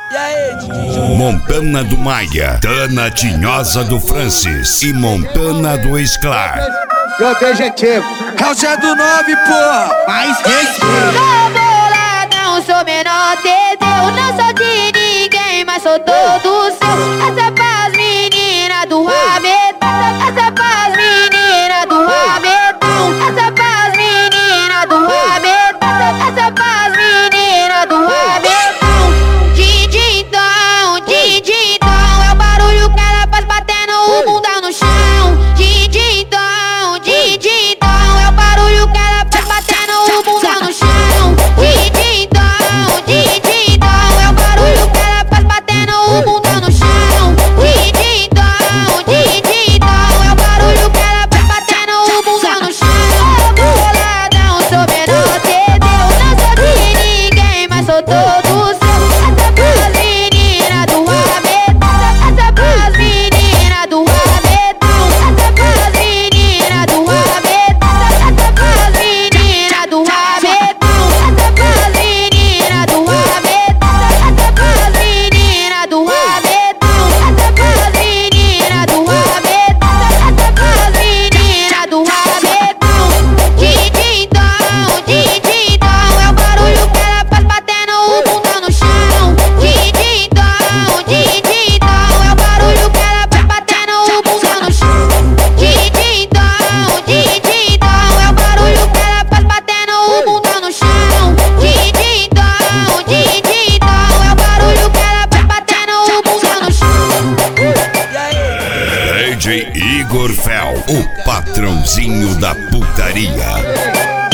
E aí, DJ? Montana do Maia, Dana Tinhosa do Francis e Montana do Esclar. E objetivo É o Zé do 9, porra. mais respeito. Sou boladão, sou menor de Deus. Não sou de ninguém, mas sou todo seu. Essa é pras meninas do rabetão. Essa é pras meninas do rabetão. Essa é pras meninas do rabetão. Essa é pras meninas do rabetão. Dindindão, dindindão. É o barulho que ela faz batendo o mundão no chão. Dindindão, dindindão. É o barulho que ela faz batendo o mundão no chão. Dindindão, dindindão. É o barulho que ela faz batendo o mundão no chão. Dindindão, dindindão. É o barulho que ela faz batendo o mundão no chão. Boladão, sou menor de Deus. Não sou de ninguém, mas sou todo seu. Essa é pras meninas do rabetão. Essa é pras meninas do rabetão. Essa é pras meninas do rabetão. Essa é pras meninas do rabetão. Essa é pras meninas do rabetão. Essa é pras meninas do rabetão. Essa é pras meninas do rabetão. Essa é pras meninas do rabetão. Dindindão, dindindão. É o barulho que ela faz batendo o mundão no chão. Dindindão, dindindão. É o barulho que ela faz batendo o mundão no chão. Dindindão, dindindão. É o barulho que ela faz batendo o mundão no chão. Dindindão, dindindão. É o barulho que ela faz batendo o mundão no chão. E aí? DJ Igor Fel, o patrãozinho da putaria.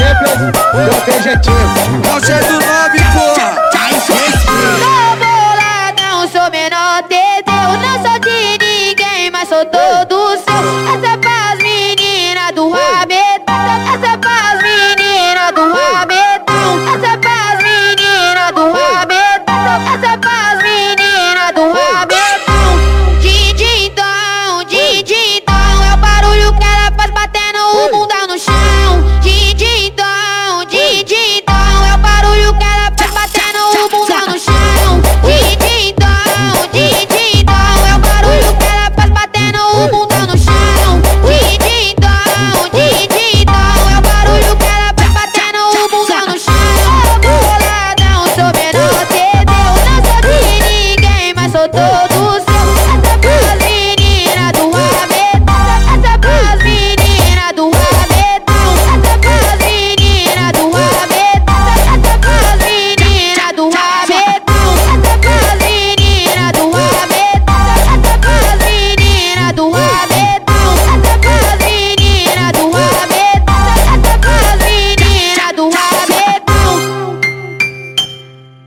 E objetivo É o Zé do 9, porra. mais respeito. Sou boladão, sou menor de